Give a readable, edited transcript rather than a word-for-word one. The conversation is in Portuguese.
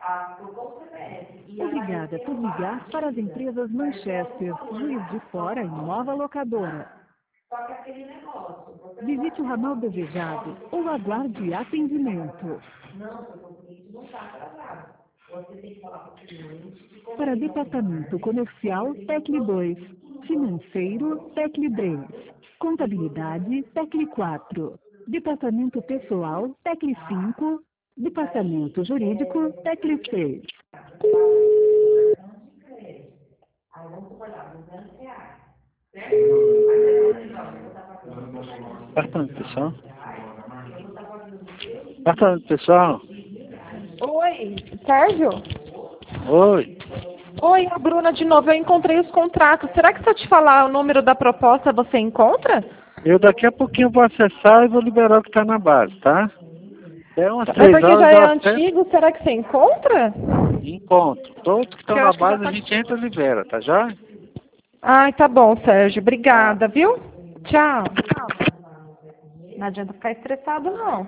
Obrigada por ligar para as empresas Manchester, Juiz de Fora e Nova Locadora. Visite o ramal desejado ou aguarde atendimento. Para departamento comercial, tecle 2. Financeiro, tecle 3. Contabilidade, tecle 4. Departamento pessoal, tecle 5. Departamento jurídico, tecle 6. Departamento pessoal? Departamento pessoal? Oi, Sérgio? Oi. Oi, a Bruna de novo. Eu encontrei os contratos. Será que se eu te falar o número da proposta, você encontra? Eu daqui a pouquinho vou acessar e vou liberar o que está na base, tá? É umas É 3 porque horas já eu é acesso antigo. Será que você encontra? e encontro. Todos que estão Eu na acho que já base a tá... gente entra e libera, tá já? Ai, tá bom, Sérgio. Tá. Obrigada, viu? Tchau. Não adianta ficar estressado, não.